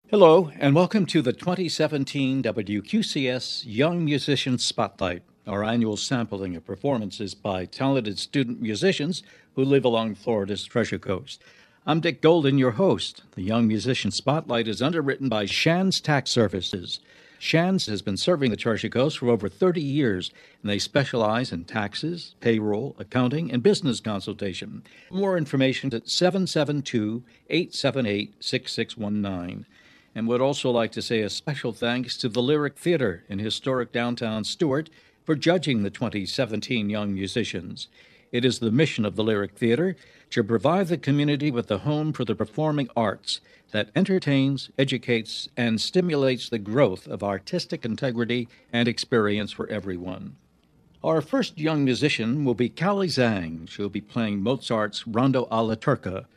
Hello, and welcome to the 2017 WQCS Young Musician Spotlight, our annual sampling of performances by talented student musicians who live along Florida's Treasure Coast. I'm Dick Golden, your host. The Young Musician Spotlight is underwritten by Shands Tax Services. Shands has been serving the Treasure Coast for over 30 years, and they specialize in taxes, payroll, accounting, and business consultation. More information at 772-878-6619. And would also like to say a special thanks to the Lyric Theater in historic downtown Stuart for judging the 2017 Young Musicians. It is the mission of the Lyric Theater to provide the community with a home for the performing arts that entertains, educates, and stimulates the growth of artistic integrity and experience for everyone. Our first young musician will be Callie Zhang. She'll be playing Mozart's Rondo alla Turca.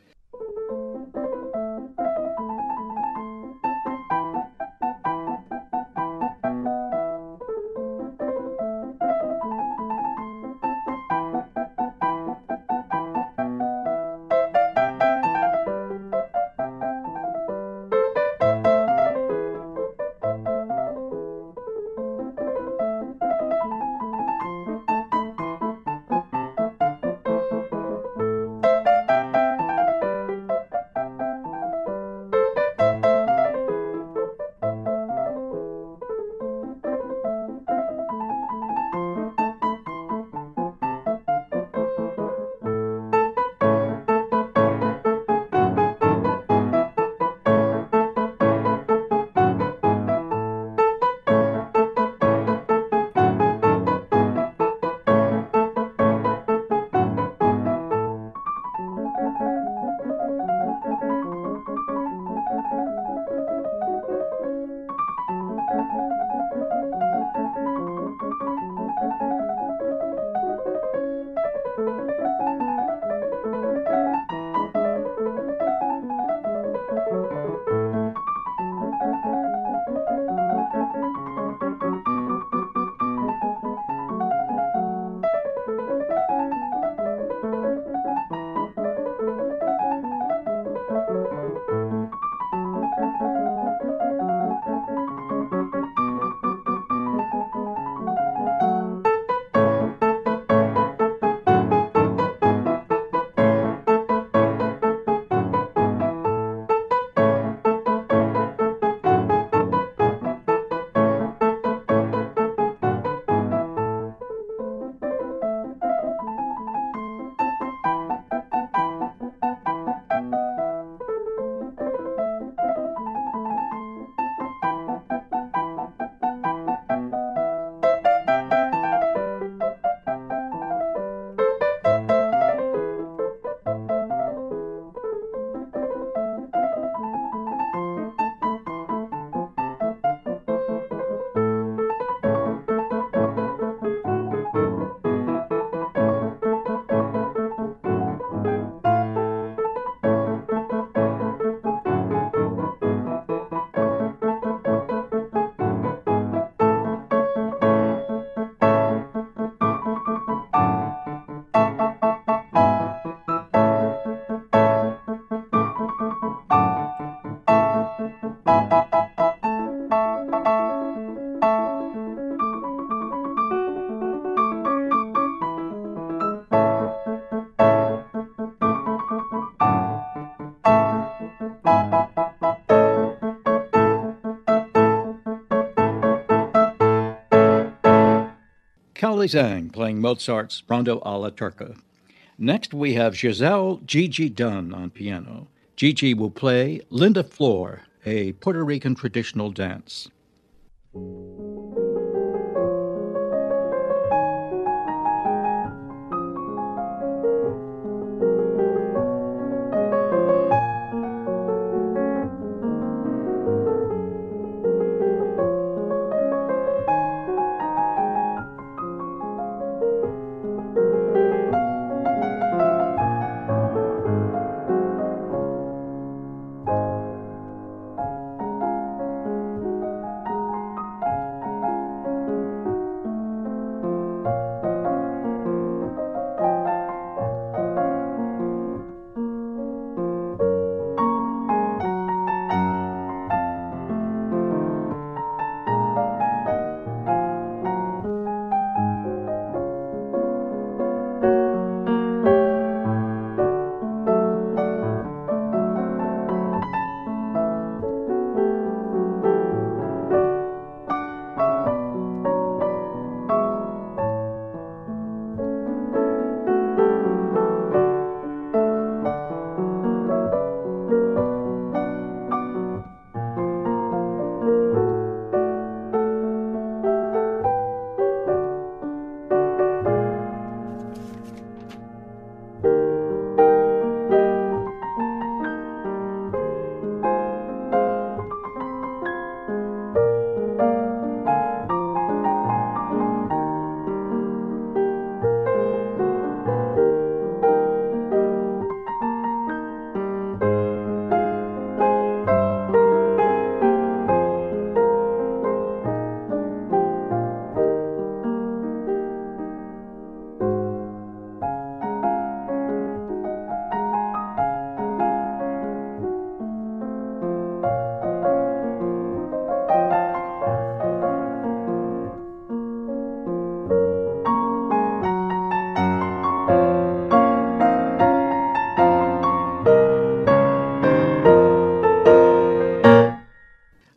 Callie Zhang playing Mozart's Rondo alla Turca. Next, we have Giselle Gigi Dunn on piano. Gigi will play Linda Flor, a Puerto Rican traditional dance.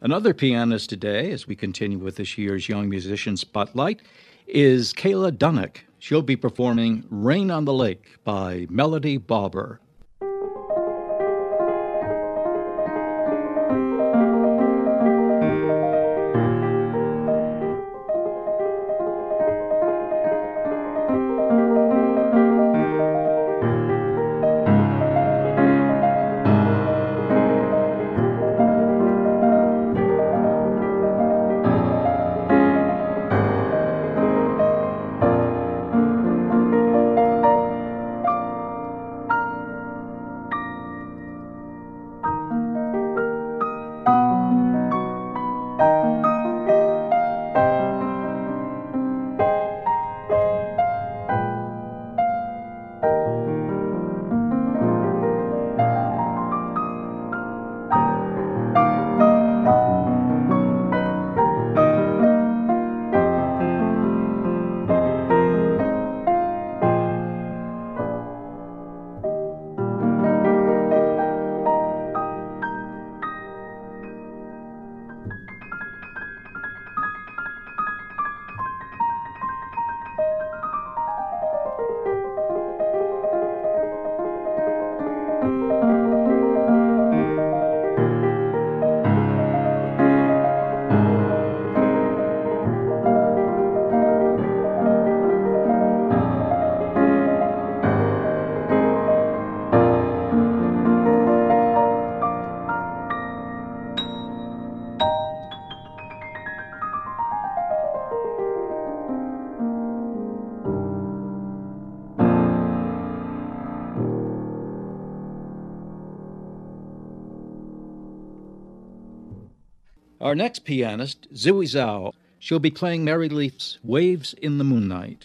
Another pianist today, as we continue with this year's Young Musician Spotlight, is Kayla Dunnick. She'll be performing Rain on the Lake by Melody Barber. Our next pianist, Zooey Zhao, she'll be playing Mary Leaf's Waves in the Moonlight.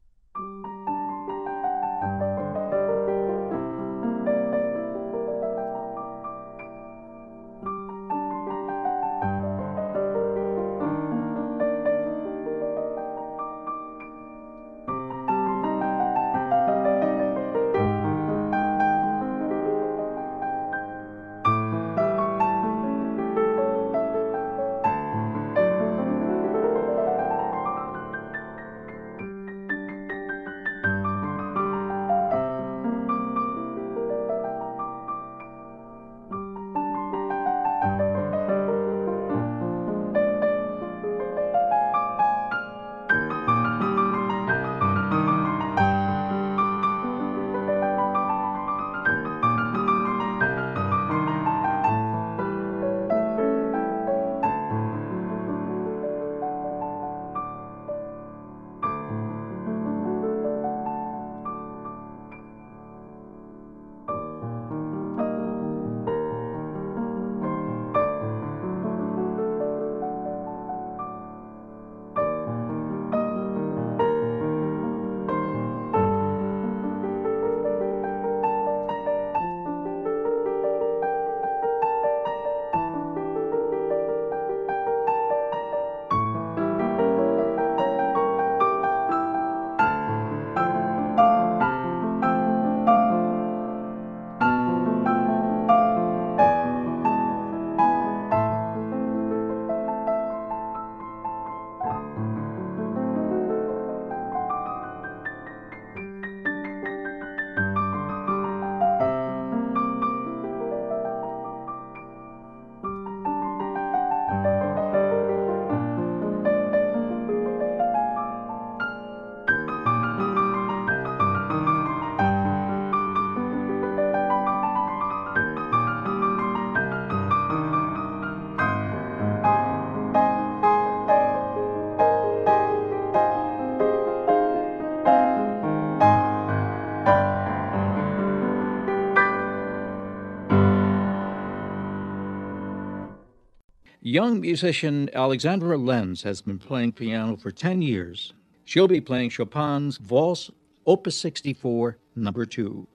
Young musician Alexandra Lenz has been playing piano for 10 years. She'll be playing Chopin's Valse Opus 64, number 2.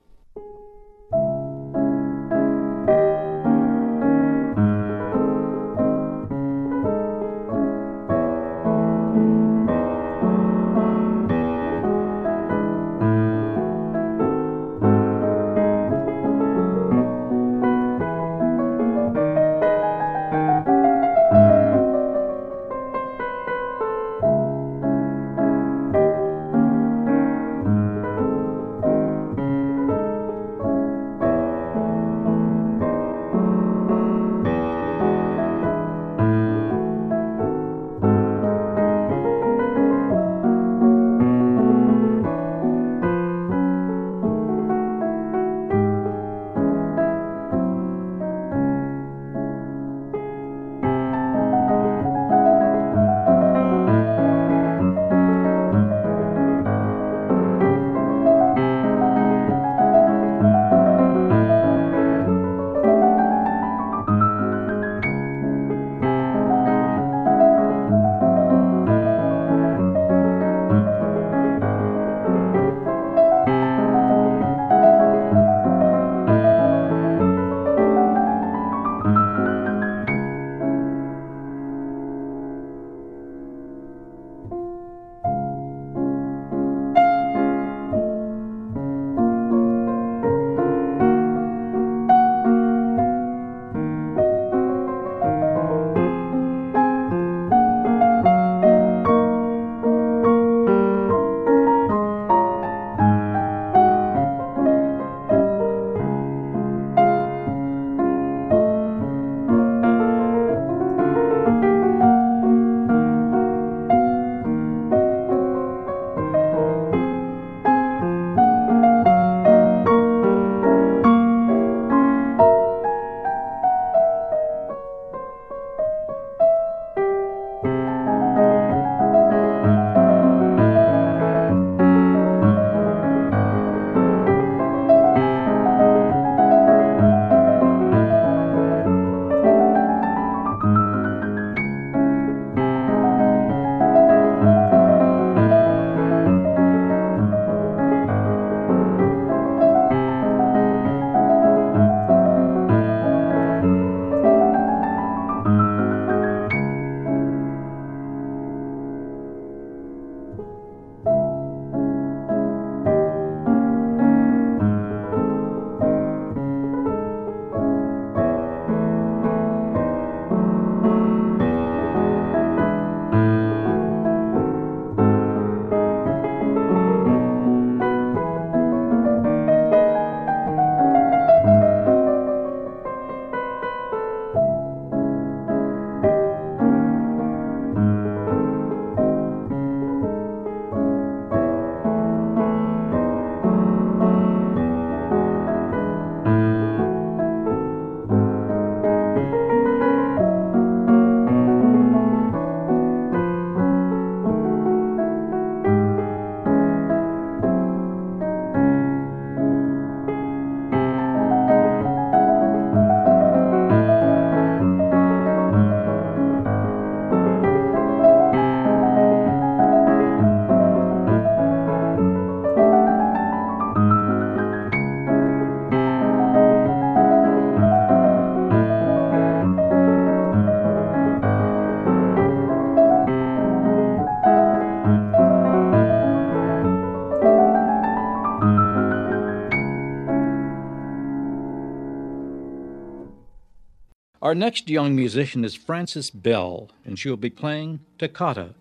Our next young musician is Frances Bell, and she'll be playing Toccata.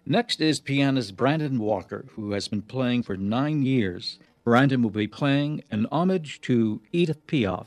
Next is pianist Brandon Walker, who has been playing for 9 years. Brandon will be playing an homage to Edith Piaf.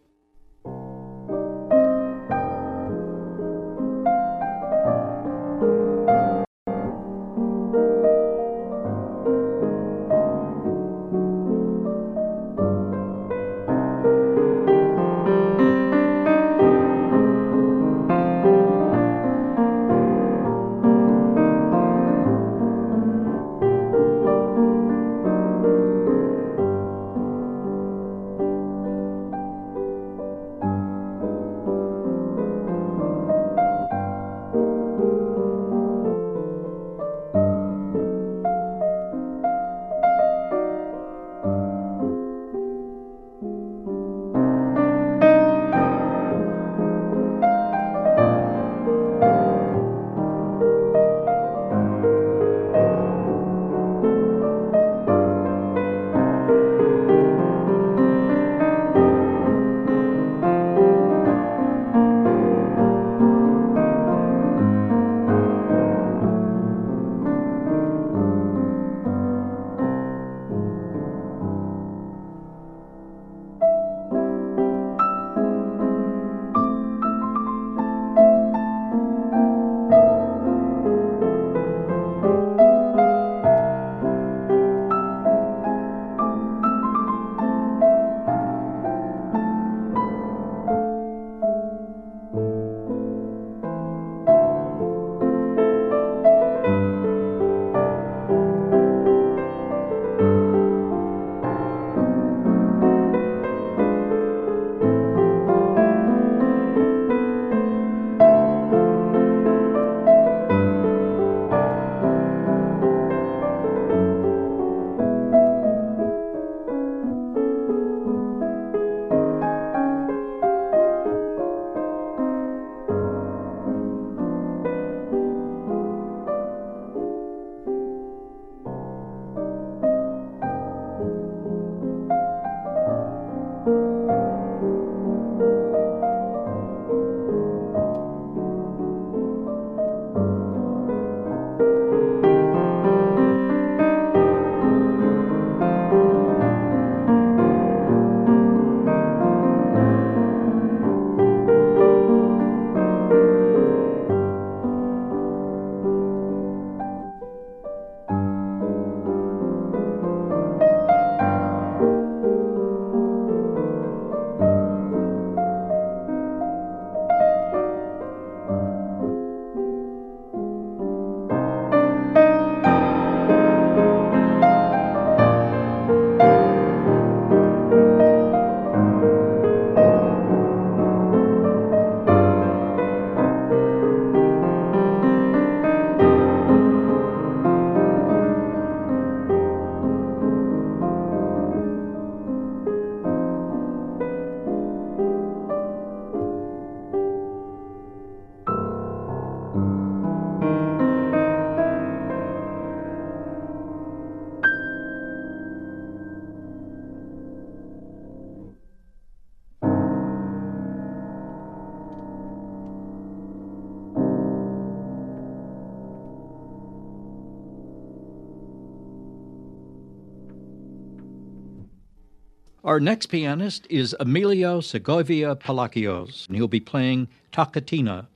Our next pianist is Emilio Segovia Palacios, and he'll be playing Tocatina.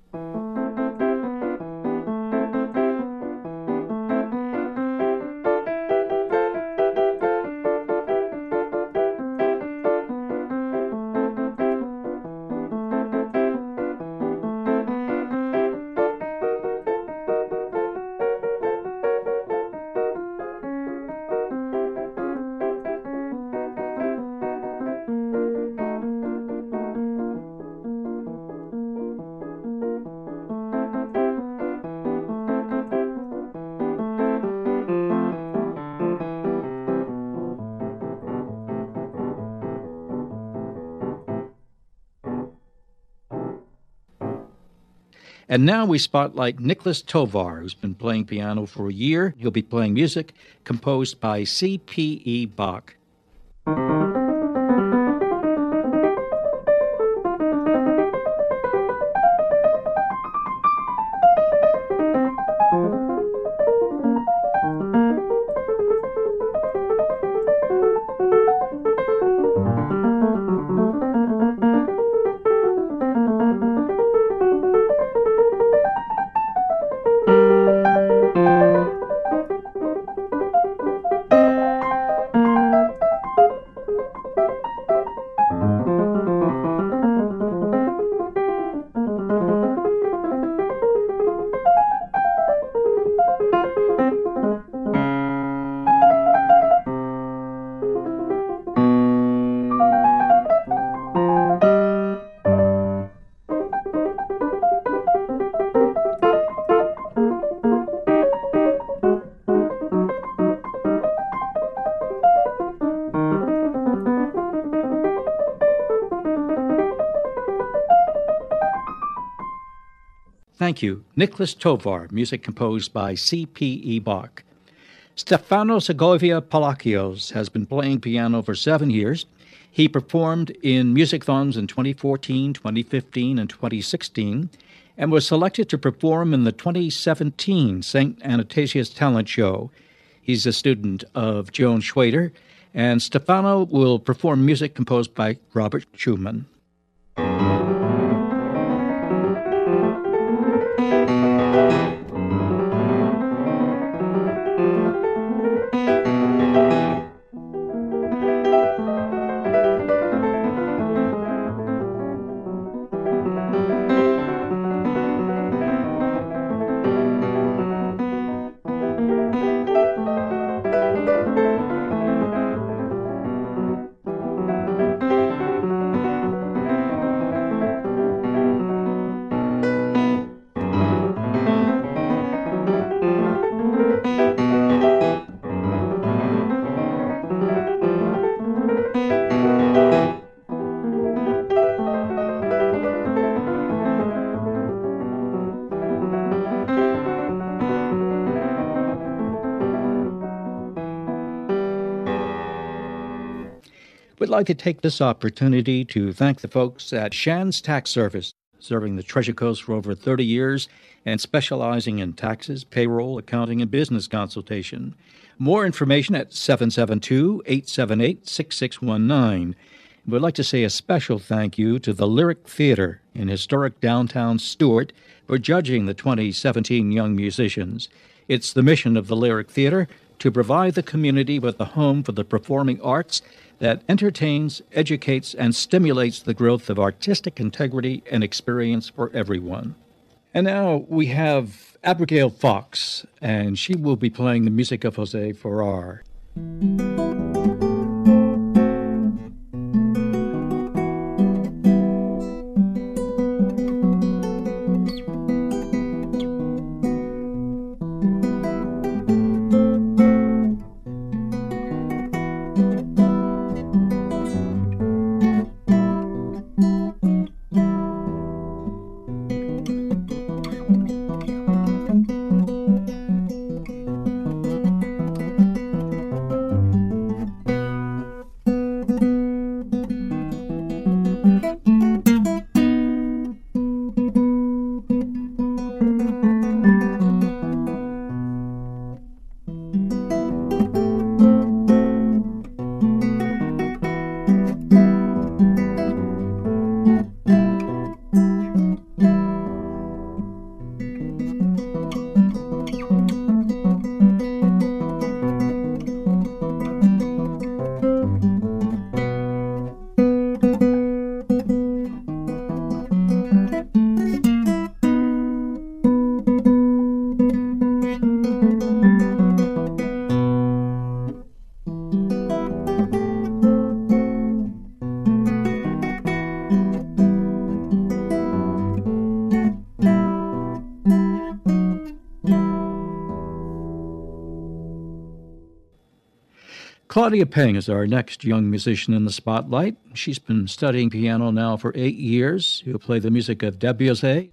And now we spotlight Nicholas Tovar, who's been playing piano for a year. He'll be playing music composed by C.P.E. Bach. Thank You, Nicholas Tovar, music composed by C.P.E. Bach. Stefano Segovia Palacios has been playing piano for 7 years. He performed in Music-Thons in 2014, 2015, and 2016, and was selected to perform in the 2017 St. Anastasius Talent Show. He's a student of Joan Schwader, and Stefano will perform music composed by Robert Schumann. We'd like to take this opportunity to thank the folks at Shands Tax Service, serving the Treasure Coast for over 30 years and specializing in taxes, payroll, accounting, and business consultation. More information at 772-878-6619. We'd like to say a special thank you to the Lyric Theater in historic downtown Stuart for judging the 2017 Young Musicians. It's the mission of the Lyric Theater to provide the community with a home for the performing arts that entertains, educates, and stimulates the growth of artistic integrity and experience for everyone. And now we have Abigail Fox, and she will be playing the music of Jose Farrar. Claudia Peng is our next young musician in the spotlight. She's been studying piano now for 8 years. She'll play the music of Debussy.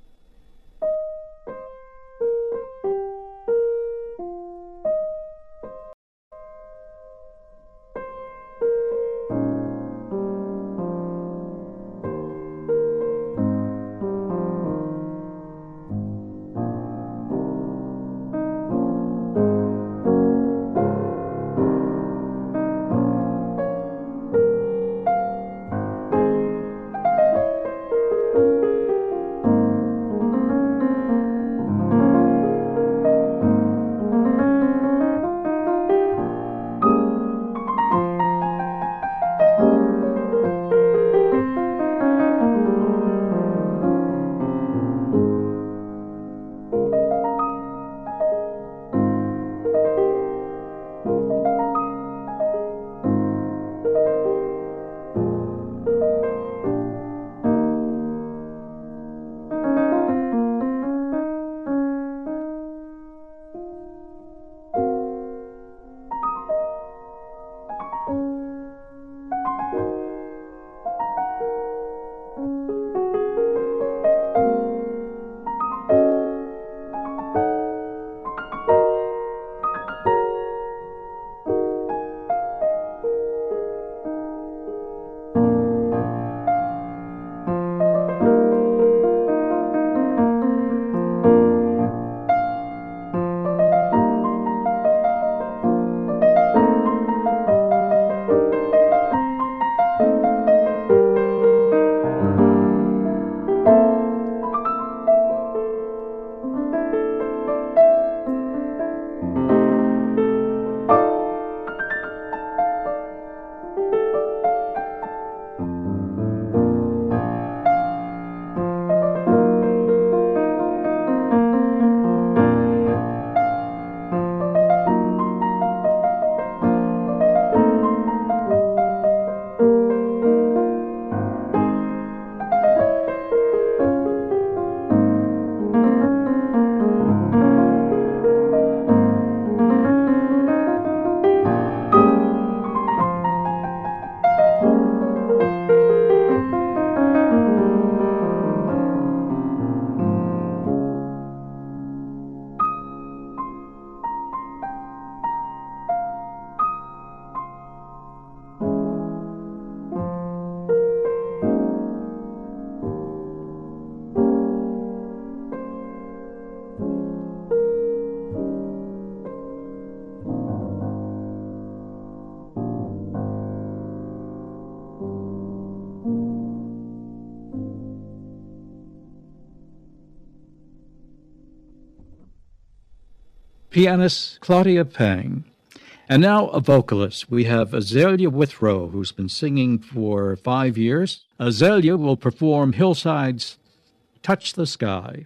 pianist Claudia Pang. And now a vocalist. We have Azalea Withrow, who's been singing for 5 years. Azalea will perform Hillside's Touch the Sky.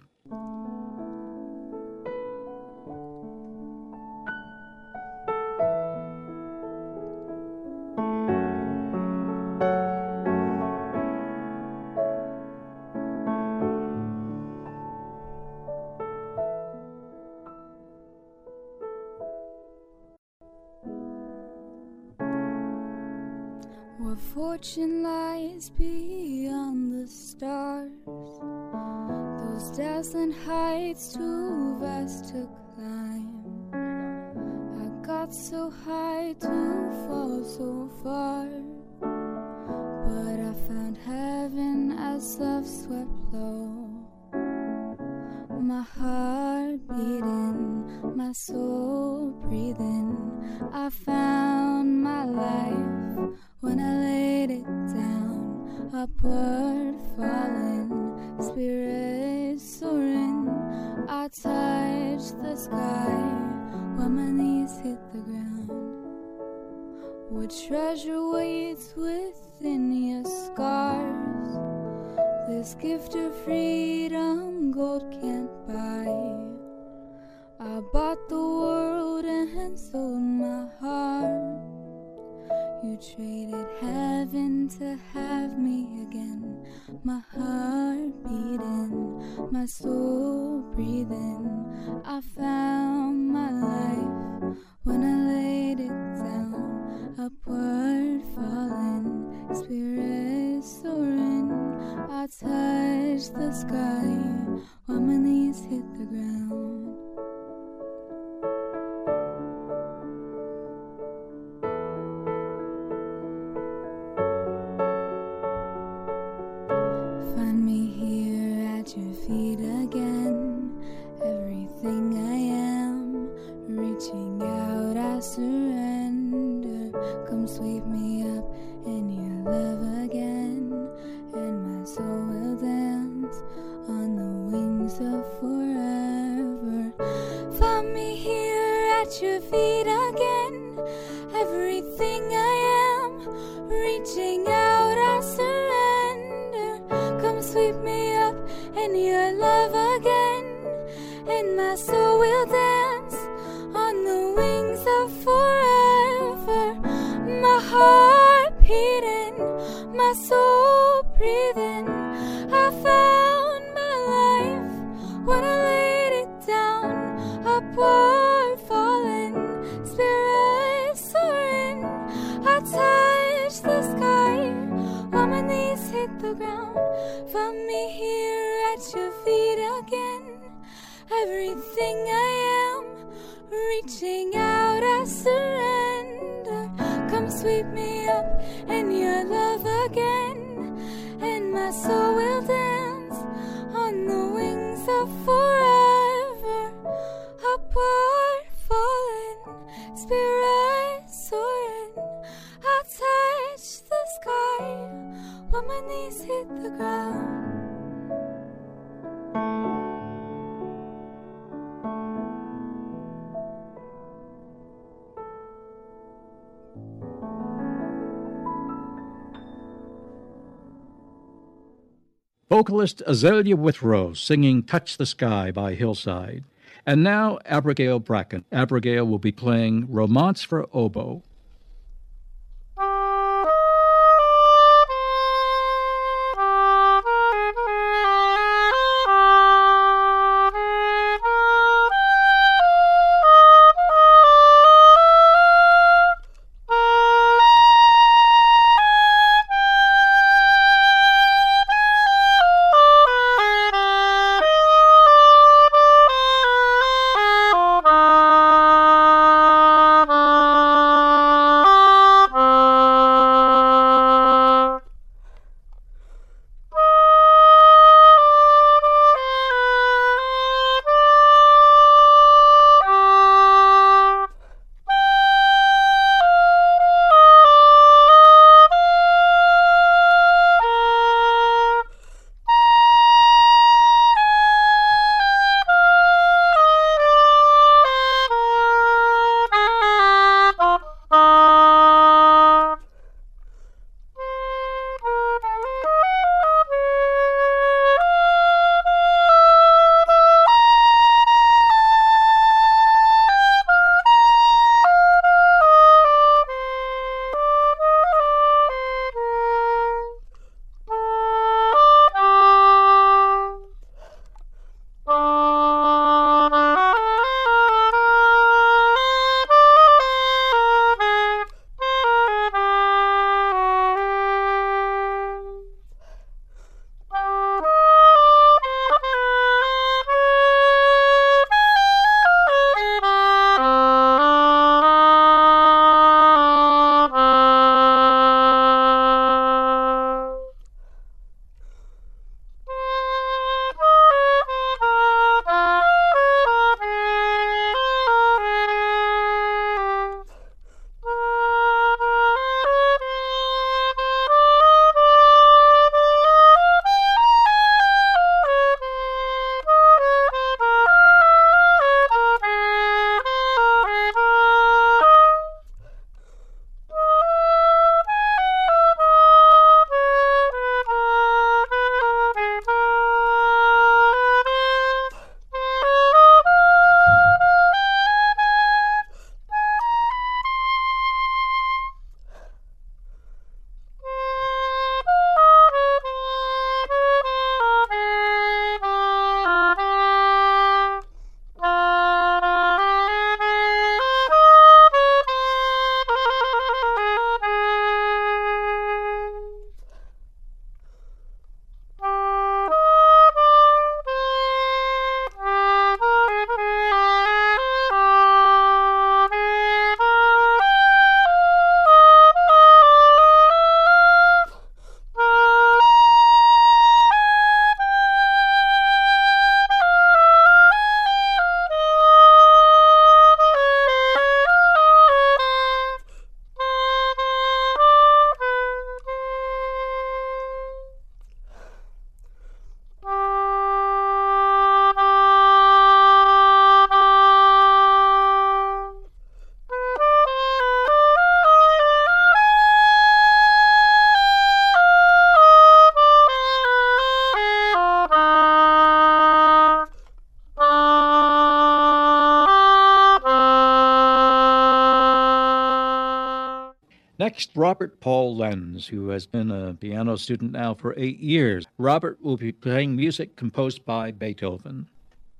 Where fortune lies beyond the stars, those dazzling heights too vast to climb. I got so high to fall so far, but I found heaven as love swept low. My heart beating, my soul breathing, I found my life when I laid it down, upward falling, spirit soaring. I touched the sky while my knees hit the ground. What treasure waits within your scars? This gift of freedom gold can't buy. I bought the world and sold my heart. You traded heaven to have me again. My heart beating, my soul breathing. I found my life when I laid it down, upward falling, spirit soaring. I touched the sky while my knees hit the ground. Find me here at your feet again. Everything I am, reaching out, I surrender. Come sweep me up in your love again, and my soul will dance on the wings of forever. Find me here at your feet again. Everything I am, reaching out, I surrender. Come sweep me up in your love again, and my soul will dance on the wings of forever. My heart beating, my soul breathing. I found my life when I laid it down, upward falling, spirit soaring. I touched the sky while my knees hit the ground. Found me here at your feet again. Everything I am, reaching out, I surrender. Come sweep me up in your love again, and my soul will dance on the wings of forever. Upward falling, spirit soaring. I touch the sky while my knees hit the ground. Vocalist Azalea Withrow singing Touch the Sky by Hillside. And now Abigail Bracken. Abigail will be playing Romance for Oboe. Next, Robert Paul Lenz, who has been a piano student now for 8 years. Robert will be playing music composed by Beethoven.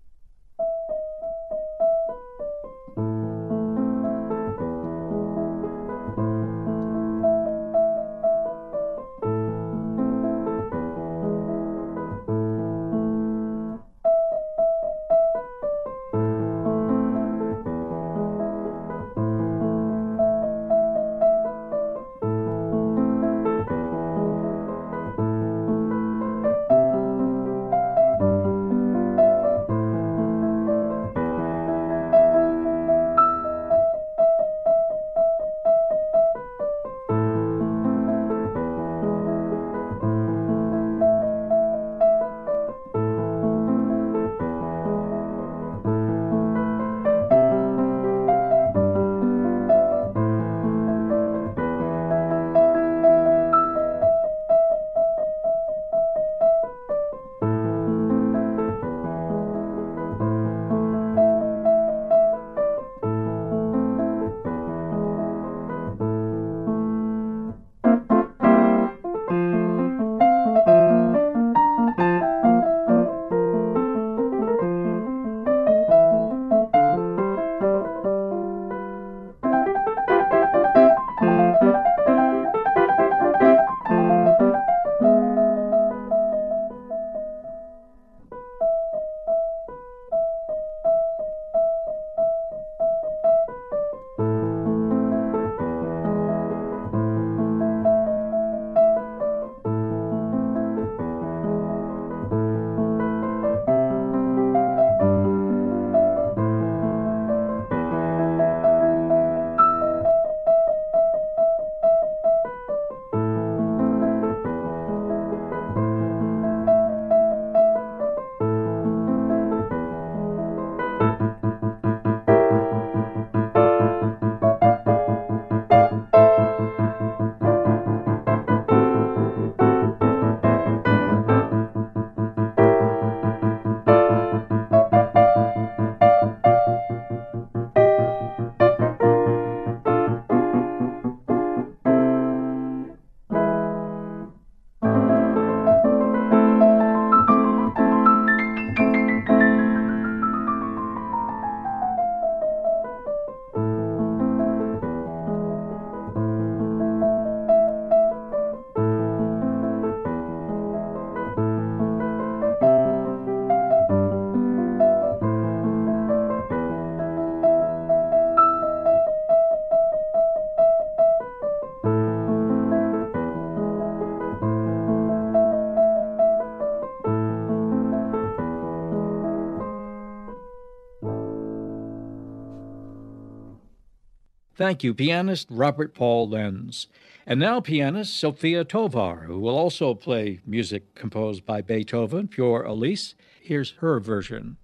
Thank you, pianist Robert Paul Lenz. And now pianist Sofia Tovar, who will also play music composed by Beethoven for Elise. Here's her version.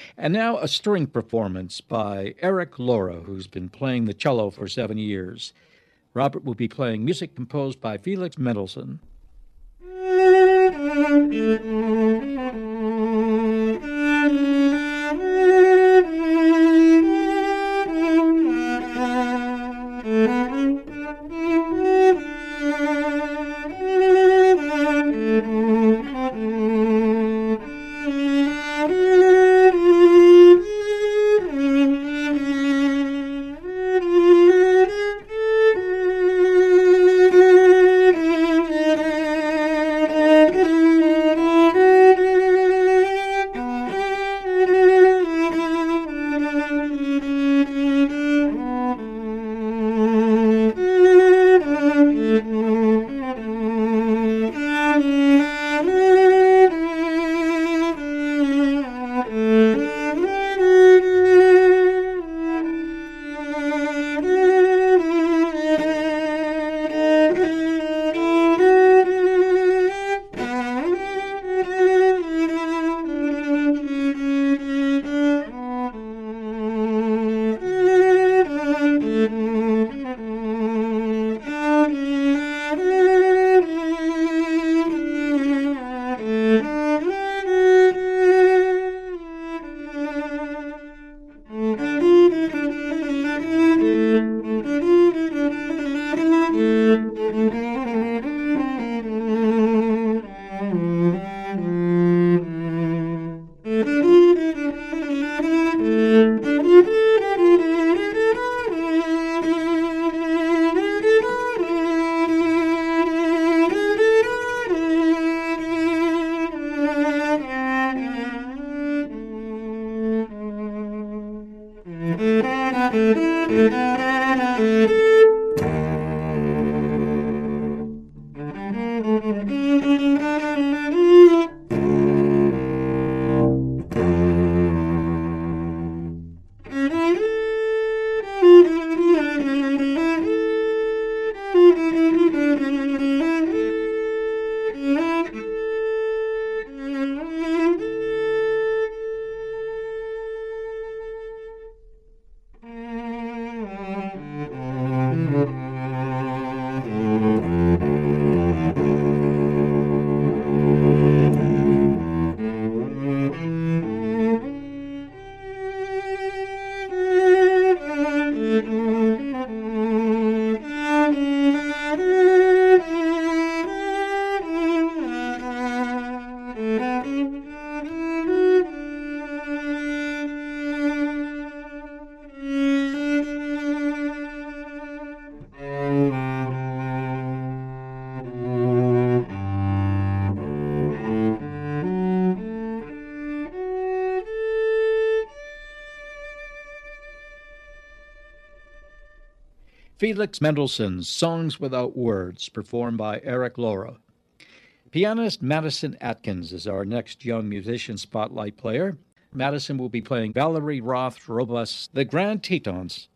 And now a string performance by Eric Laura, who's been playing the cello for 7 years. Robert will be playing music composed by Felix Mendelssohn. Felix Mendelssohn's Songs Without Words, performed by Eric Laura. Pianist Madison Atkins is our next young musician spotlight player. Madison will be playing Valerie Roth Roba's The Grand Tetons.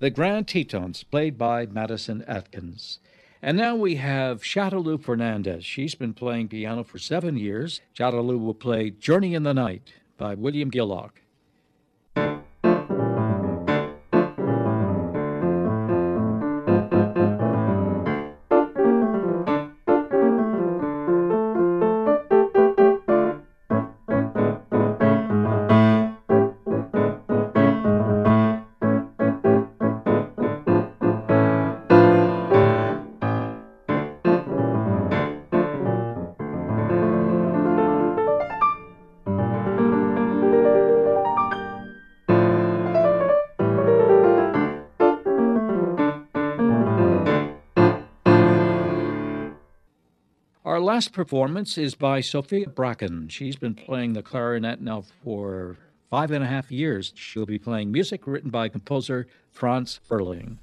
the Grand Tetons, played by Madison Atkins. And now we have Shadaloo Fernandez. She's been playing piano for 7 years. Shadaloo will play Journey in the Night by William Gillock. Our last performance is by Sophia Bracken. She's been playing the clarinet now for 5.5 years. She'll be playing music written by composer Franz Ferling.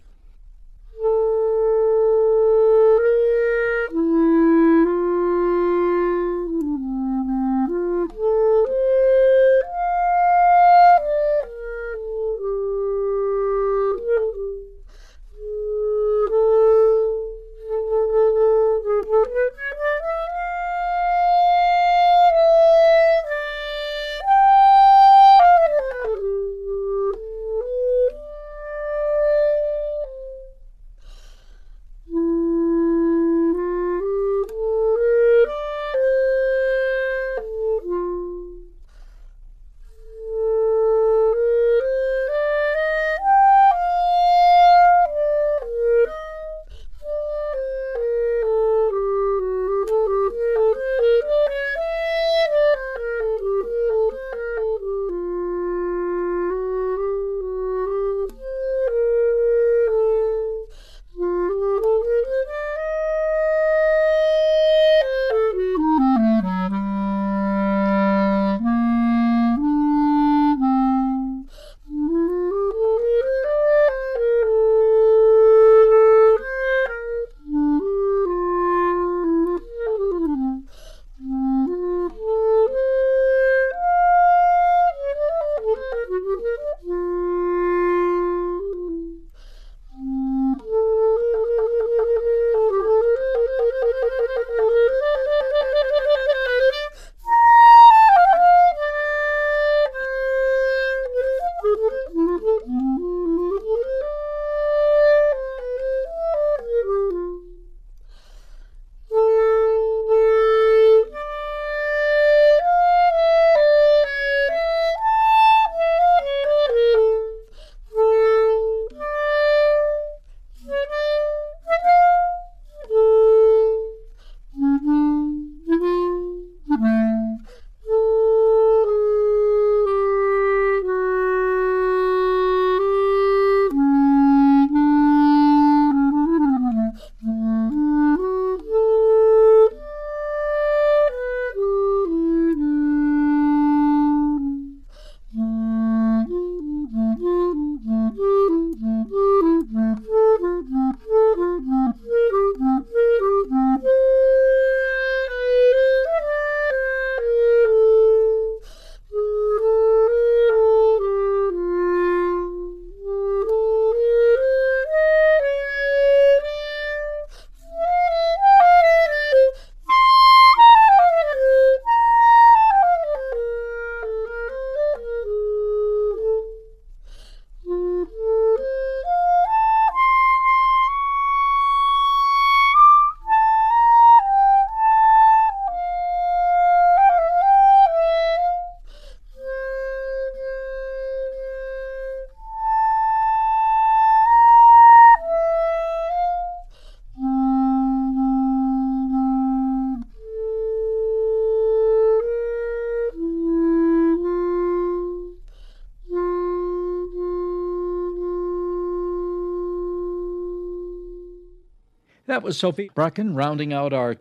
That was Sophie Bracken rounding out our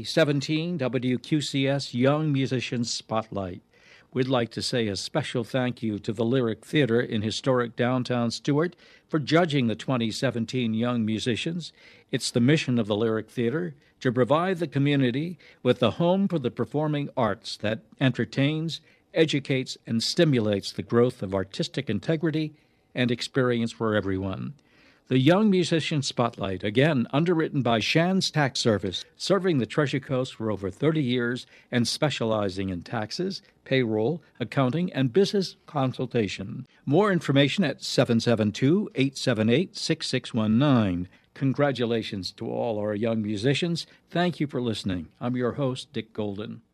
2017 WQCS Young Musicians Spotlight. We'd like to say a special thank you to the Lyric Theater in historic downtown Stuart for judging the 2017 young musicians. It's the mission of the Lyric Theater to provide the community with a home for the performing arts that entertains, educates, and stimulates the growth of artistic integrity and experience for everyone. The Young Musician Spotlight, again underwritten by Shands Tax Service, serving the Treasure Coast for over 30 years and specializing in taxes, payroll, accounting, and business consultation. More information at 772-878-6619. Congratulations to all our young musicians. Thank you for listening. I'm your host, Dick Golden.